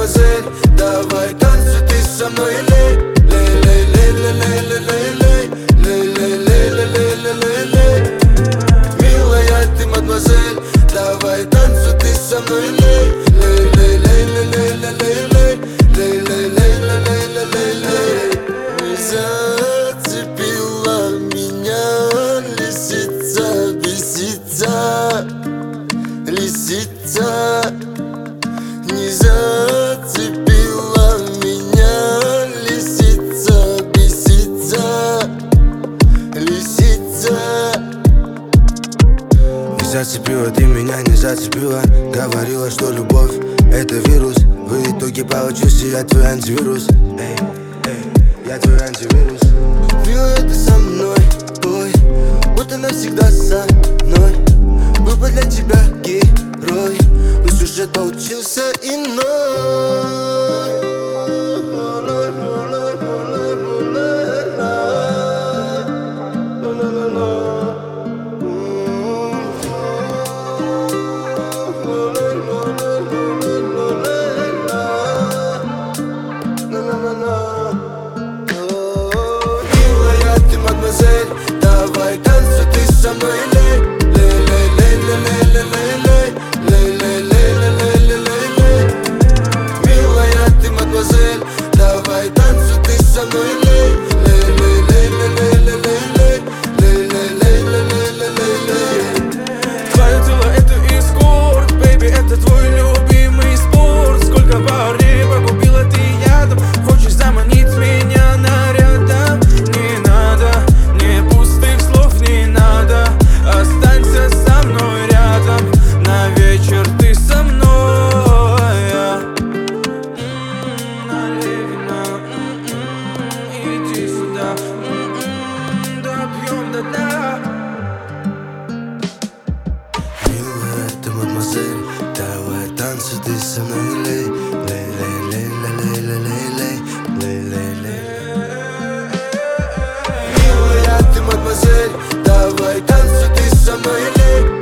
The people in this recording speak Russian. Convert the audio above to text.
мадемуазель, давай танцуй ты со мной, лей, лей, лей, лей, лей, лей, лей, лей, лей, лей, лей, лей, лей, лей. Милая ты, мадемуазель, давай танцуй ты со мной, лей, лей, лей, лей, лей, лей, лей, лей, лей, лей, лей, лей, лей, лей, лей. Зацепила меня лисица, бесится, лисица. Не зацепила меня лисица, бесится, лисица. Не зацепила ты меня, не зацепила. Говорила, что любовь это вирус. В итоге получился я твой антивирус. Эй, эй, я твой антивирус. Милая ты со мной, ой, будто навсегда со мной. Был бы для тебя герой, но сюжет получился иной. Милая ты, мадемуазель, давай танцуй ты со мной, лей, лей, лей, лей, лей, лей, лей, лей, лей, лей, лей, лей, лей. Милая ты, мадемуазель, давай танцуй ты со мной, лей, лей, лей, лей, лей, лей, лей, лей, лей, лей, лей, лей. Твое тело это эскорт, бэйби, это твой любимый спорт. Сколько парней погубила ты ядом, хочешь заманить меня нарядом. Не надо, мне пустых слов не надо. Останься со мной рядом, на вечер ты со мной. Налевина, иди сюда, допьем до дна. Милая ты, мадемуазель, давай танцуй ты со мной, лей, лей, лей, лей, лей, лей, лей, лей, лей, лей. Милая ты, мадемуазель, давай танцуй ты со мной, лей.